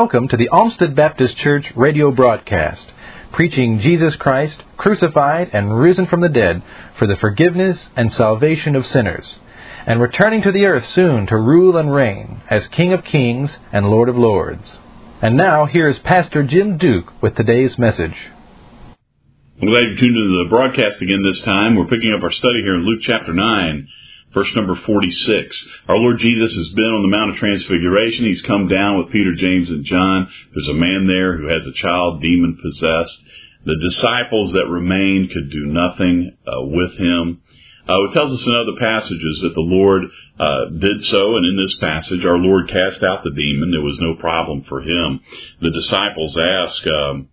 Welcome to the Olmsted Baptist Church radio broadcast, preaching Jesus Christ, crucified and risen from the dead for the forgiveness and salvation of sinners, and returning to the earth soon to rule and reign as King of Kings and Lord of Lords. And now, here is Pastor Jim Duke with today's message. I'm glad you tuned into the broadcast again this time. We're picking up our study here in Luke chapter 9. Verse number 46. Our Lord Jesus has been on the Mount of Transfiguration. He's come down with Peter, James, and John. There's a man there who has a child demon-possessed. The disciples that remained could do nothing with him. It tells us in other passages that the Lord did so, and in this passage, our Lord cast out the demon. There was no problem for him. The disciples ask,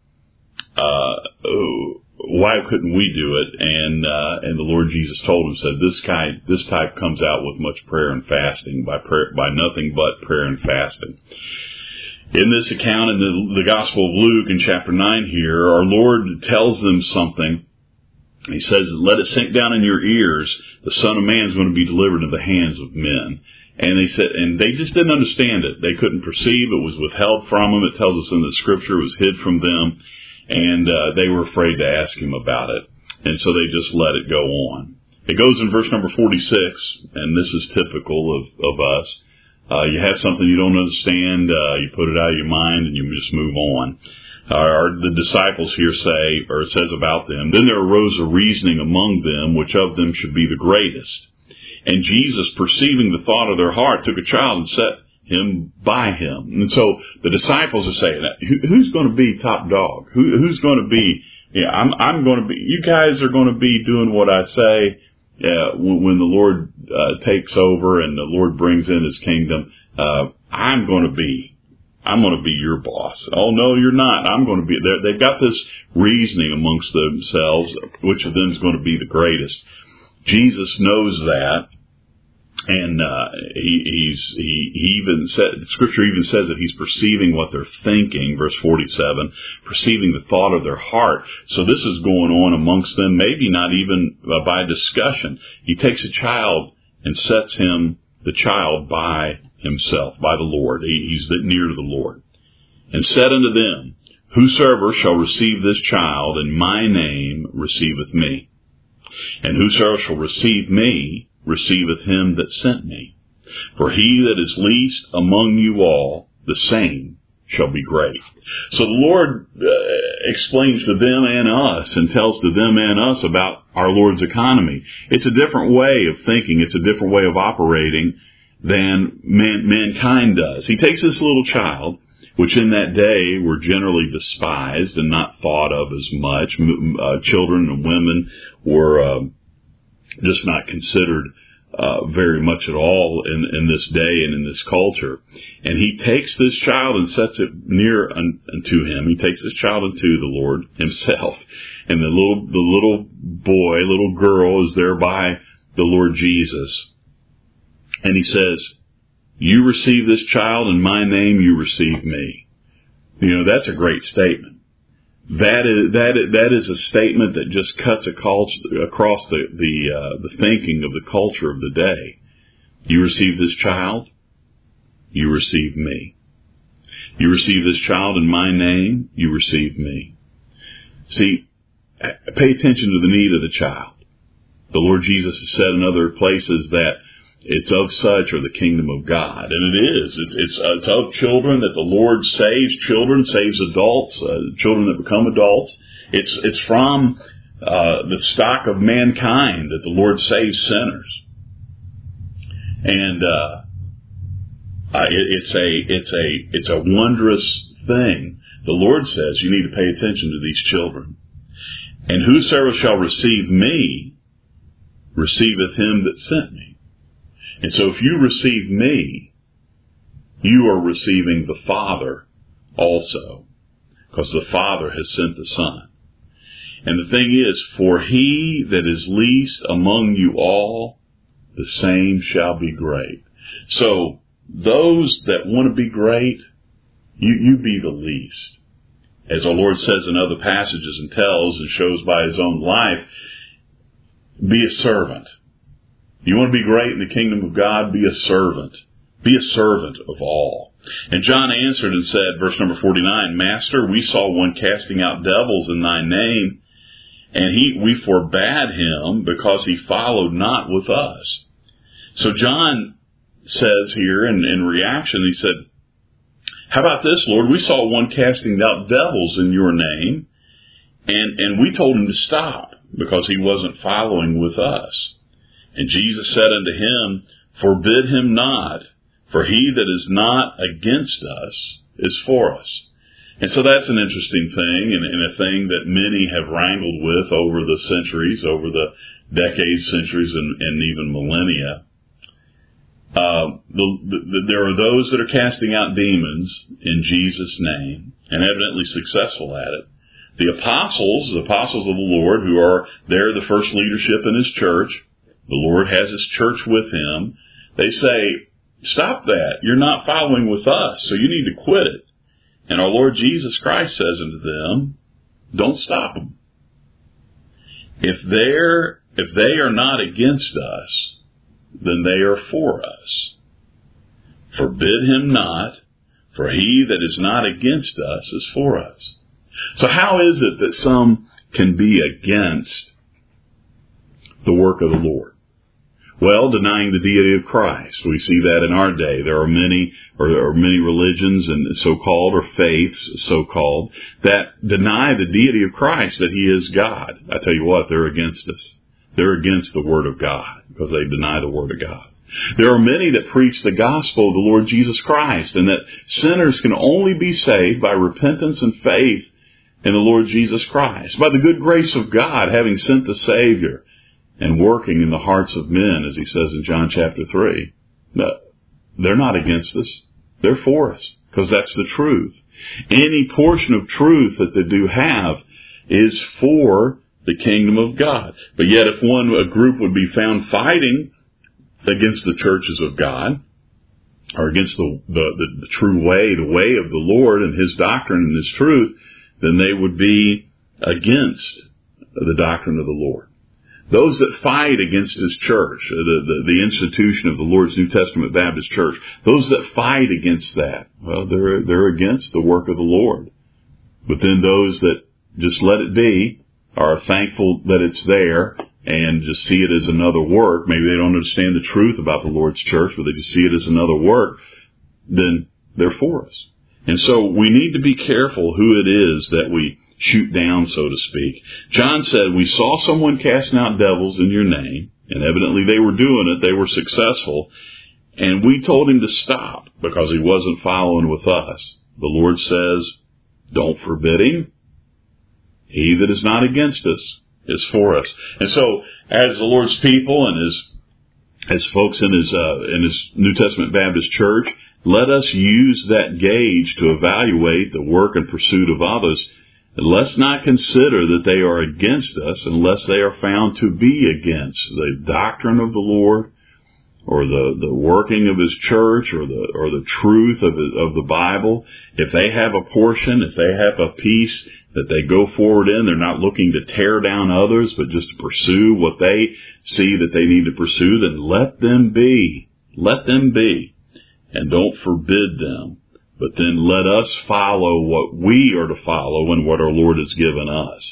why couldn't we do it? And the Lord Jesus told him, said, this type comes out with much prayer and fasting, by nothing but prayer and fasting. In this account in the Gospel of Luke in chapter 9 here, our Lord tells them something. He says, let it sink down in your ears. The Son of Man is going to be delivered into the hands of men. And they just didn't understand it. They couldn't perceive. It was withheld from them. It tells us in the Scripture it was hid from them. And they were afraid to ask him about it. And so they just let it go on. It goes in verse number 46, and this is typical of us. You have something you don't understand, you put it out of your mind, and you just move on. The disciples here say, or it says about them, then there arose a reasoning among them, which of them should be the greatest. And Jesus, perceiving the thought of their heart, took a child and set him by him. And so the disciples are saying, who's going to be top dog? Who's going to be, I'm going to be, you guys are going to be doing what I say when the Lord takes over and the Lord brings in his kingdom. I'm going to be your boss. Oh, no, you're not. I'm going to be, they've got this reasoning amongst themselves, which of them is going to be the greatest. Jesus knows that. And he even said, Scripture even says that he's perceiving what they're thinking, verse 47, perceiving the thought of their heart. So this is going on amongst them, maybe not even by discussion. He takes a child and sets the child by himself, by the Lord. He's near to the Lord. And said unto them, whosoever shall receive this child in my name receiveth me. And whosoever shall receive me receiveth him that sent me. For he that is least among you all, the same shall be great. So the Lord explains to them and us, and tells to them and us about our Lord's economy. It's a different way of thinking. It's a different way of operating than mankind does. He takes this little child, which in that day were generally despised and not thought of as much. Children and women were just not considered very much at all in this day and in this culture. And he takes this child and sets it near unto him. He takes this child unto the Lord himself. And the little boy, little girl is there by the Lord Jesus. And he says, you receive this child in my name, you receive me. That's a great statement. That is a statement that just cuts across the thinking of the culture of the day. You receive this child, you receive me. You receive this child in my name, you receive me. See, pay attention to the need of the child. The Lord Jesus has said in other places that it's of such or the kingdom of God. And it is. It's of children that the Lord saves. Children saves adults, children that become adults. It's from the stock of mankind that the Lord saves sinners. And it's a wondrous thing. The Lord says you need to pay attention to these children. And whosoever shall receive me receiveth him that sent me. And so if you receive me, you are receiving the Father also, because the Father has sent the Son. And the thing is, for he that is least among you all, the same shall be great. So those that want to be great, you be the least. As our Lord says in other passages and tells and shows by his own life, be a servant. You want to be great in the kingdom of God? Be a servant. Be a servant of all. And John answered and said, verse number 49, Master, we saw one casting out devils in thy name, and we forbade him because he followed not with us. So John says here in reaction, he said, how about this, Lord? We saw one casting out devils in your name, and we told him to stop because he wasn't following with us. And Jesus said unto him, forbid him not, for he that is not against us is for us. And so that's an interesting thing, and a thing that many have wrangled with over the centuries, over the decades, centuries, and even millennia. There are those that are casting out demons in Jesus' name, and evidently successful at it. The apostles of the Lord, who are there, the first leadership in his church, the Lord has his church with him, they say, stop that. You're not following with us, so you need to quit it. And our Lord Jesus Christ says unto them, don't stop them. If they are not against us, then they are for us. Forbid him not, for he that is not against us is for us. So how is it that some can be against the work of the Lord? Well, denying the deity of Christ. We see that in our day. There are many religions and so-called, or faiths, so-called, that deny the deity of Christ, that he is God. I tell you what, they're against us. They're against the Word of God because they deny the Word of God. There are many that preach the gospel of the Lord Jesus Christ, and that sinners can only be saved by repentance and faith in the Lord Jesus Christ, by the good grace of God having sent the Savior and working in the hearts of men, as he says in John chapter 3. No, they're not against us. They're for us, because that's the truth. Any portion of truth that they do have is for the kingdom of God. But yet if a group would be found fighting against the churches of God, or against the true way, the way of the Lord and his doctrine and his truth, then they would be against the doctrine of the Lord. Those that fight against his church, the institution of the Lord's New Testament Baptist Church, those that fight against that, well, they're against the work of the Lord. But then those that just let it be, are thankful that it's there, and just see it as another work, maybe they don't understand the truth about the Lord's church, but they just see it as another work, then they're for us. And so we need to be careful who it is that we shoot down, so to speak. John said, we saw someone casting out devils in your name, and evidently they were doing it, they were successful, and we told him to stop because he wasn't following with us. The Lord says, don't forbid him. He that is not against us is for us. And so, as the Lord's people and as folks in his New Testament Baptist Church, let us use that gauge to evaluate the work and pursuit of others. And let's not consider that they are against us unless they are found to be against the doctrine of the Lord, or the working of his church, or the truth of the Bible. If they have a portion, if they have a piece that they go forward in, they're not looking to tear down others, but just to pursue what they see that they need to pursue, then let them be. Let them be. And don't forbid them. But then let us follow what we are to follow and what our Lord has given us.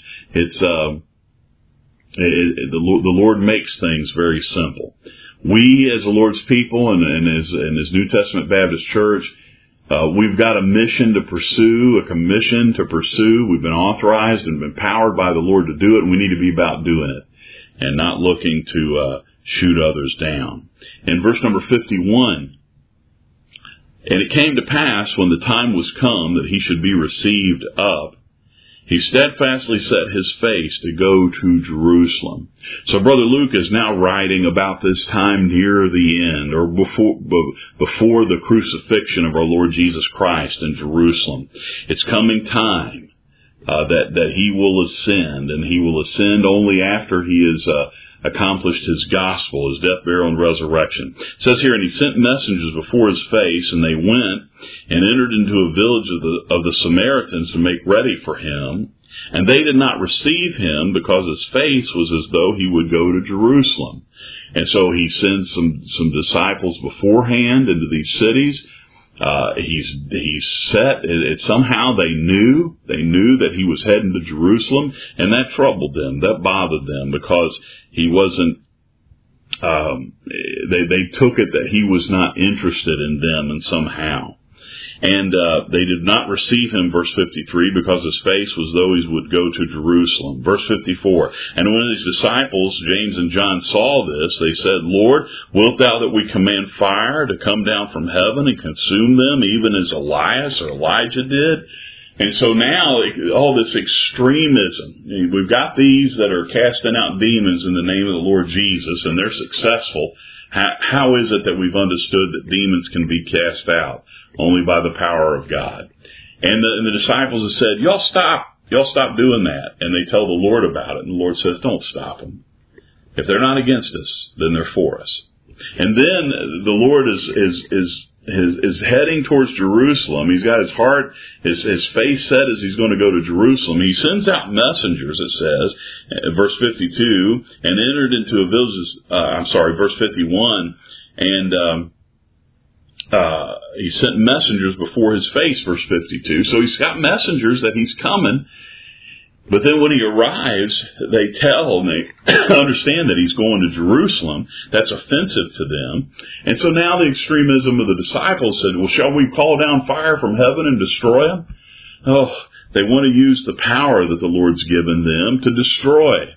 The Lord makes things very simple. We, as the Lord's people and as His New Testament Baptist Church, we've got a mission to pursue, a commission to pursue. We've been authorized and empowered by the Lord to do it, and we need to be about doing it and not looking to shoot others down. In verse number 51, and it came to pass when the time was come that he should be received up, he steadfastly set his face to go to Jerusalem. So Brother Luke is now writing about this time near the end, or before the crucifixion of our Lord Jesus Christ in Jerusalem. It's coming time that he will ascend, and he will ascend only after he has accomplished his gospel, his death, burial, and resurrection. It says here, and he sent messengers before his face, and they went and entered into a village of the Samaritans to make ready for him. And they did not receive him because his face was as though he would go to Jerusalem. And so he sends some disciples beforehand into these cities, He's set. Somehow they knew that he was heading to Jerusalem, and that troubled them. That bothered them because he wasn't. They took it that he was not interested in them, and somehow. And they did not receive him, verse 53, because his face was though he would go to Jerusalem. Verse 54, and when his disciples, James and John, saw this, they said, Lord, wilt thou that we command fire to come down from heaven and consume them, even as Elias or Elijah did? And so now, all this extremism, we've got these that are casting out demons in the name of the Lord Jesus, and they're successful. How is it that we've understood that demons can be cast out? Only by the power of God. And the disciples have said, y'all stop doing that. And they tell the Lord about it. And the Lord says, don't stop them. If they're not against us, then they're for us. And then the Lord is heading towards Jerusalem. He's got his heart, his face set as he's going to go to Jerusalem. He sends out messengers, it says, verse 52, and entered into a village, verse 51, and he sent messengers before his face, verse 52. So he's got messengers that he's coming. But then when he arrives, they tell and they understand that he's going to Jerusalem. That's offensive to them. And so now the extremism of the disciples said, well, shall we call down fire from heaven and destroy them? Oh, they want to use the power that the Lord's given them to destroy.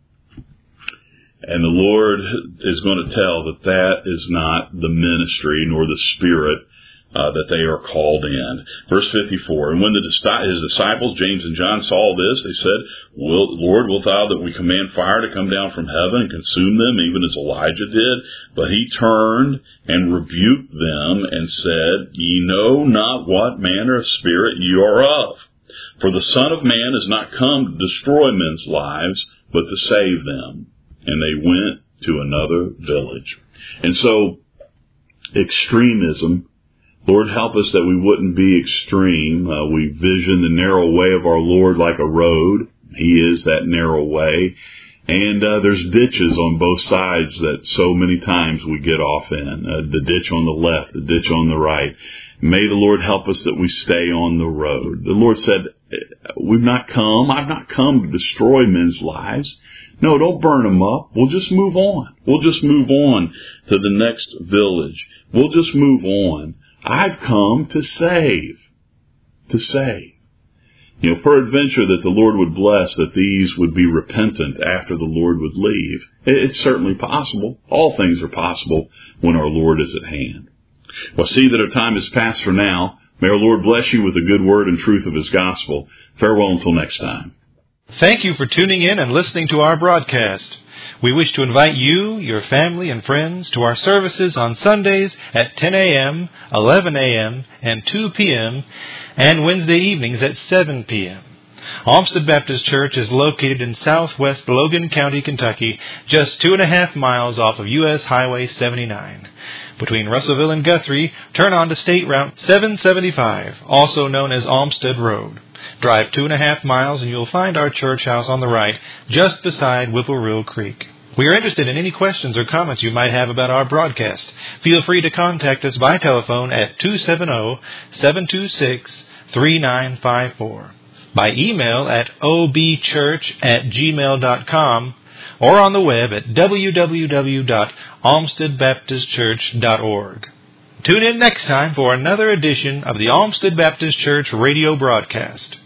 And the Lord is going to tell that that is not the ministry nor the spirit that they are called in. Verse 54, and when his disciples, James and John, saw this, they said, Lord, wilt thou that we command fire to come down from heaven and consume them, even as Elijah did? But he turned and rebuked them and said, Ye know not what manner of spirit you are of. For the Son of Man is not come to destroy men's lives, but to save them. And they went to another village. And so, extremism, Lord, help us that we wouldn't be extreme. We vision the narrow way of our Lord like a road. He is that narrow way. And there's ditches on both sides that so many times we get off in. The ditch on the left, the ditch on the right. May the Lord help us that we stay on the road. The Lord said, I've not come to destroy men's lives. No, don't burn them up. We'll just move on. We'll just move on to the next village. We'll just move on. I've come to save. To save. Peradventure that the Lord would bless that these would be repentant after the Lord would leave. It's certainly possible. All things are possible when our Lord is at hand. Well, see that our time is past for now. May our Lord bless you with the good word and truth of His gospel. Farewell until next time. Thank you for tuning in and listening to our broadcast. We wish to invite you, your family, and friends to our services on Sundays at 10 a.m., 11 a.m., and 2 p.m., and Wednesday evenings at 7 p.m. Olmsted Baptist Church is located in southwest Logan County, Kentucky, just 2.5 miles off of U.S. Highway 79. Between Russellville and Guthrie, turn on to State Route 775, also known as Olmsted Road. Drive 2.5 miles and you'll find our church house on the right, just beside Whipple Creek. We are interested in any questions or comments you might have about our broadcast. Feel free to contact us by telephone at 270-726-3954, by email at obchurch@gmail.com, or on the web at www.olmstedbaptistchurch.org. Tune in next time for another edition of the Olmsted Baptist Church radio broadcast.